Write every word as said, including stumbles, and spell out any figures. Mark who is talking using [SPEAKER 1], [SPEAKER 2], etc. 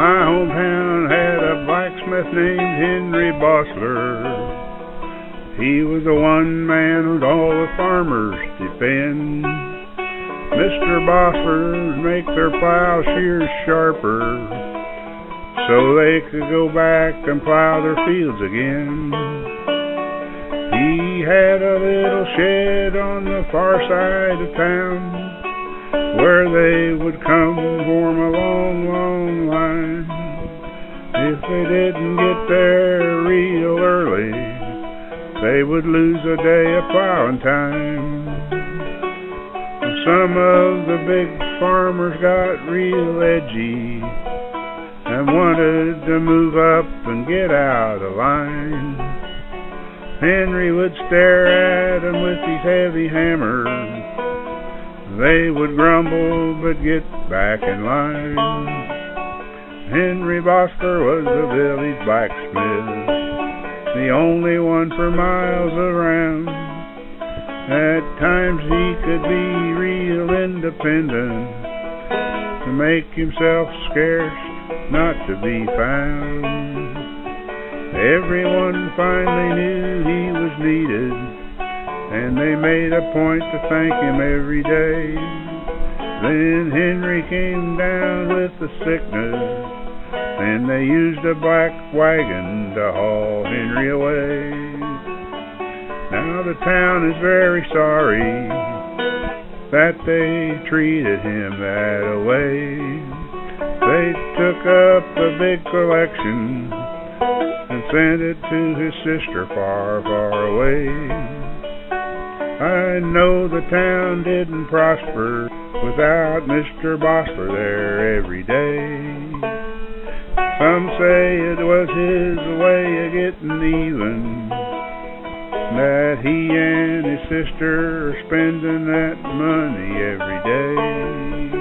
[SPEAKER 1] My hometown had a blacksmith named Henry Bossler. He was the one man who'd all the farmers depend. Mister Bossler would make their plowshares sharper, so they could go back and plow their fields again. He had a little shed on the far side of town, where they would come form a long, long line. If they didn't get there real early, they would lose a day of plowing time. Some of the big farmers got real edgy and wanted to move up and get out of line. Henry would stare at 'em with his heavy hammer. They would grumble but get back in line. Henry Bossler was the village blacksmith, the only one for miles around. At times he could be real independent, to make himself scarce, not to be found. Everyone finally knew he was needed, and they made a point to thank him every day. Then Henry came down with the sickness, and they used a black wagon to haul Henry away. Now the town is very sorry that they treated him that way. They took up a big collection and sent it to his sister far, far away. I know the town didn't prosper without Mister Bossler there every day. Some say it was his way of getting even, that he and his sister are spending that money every day.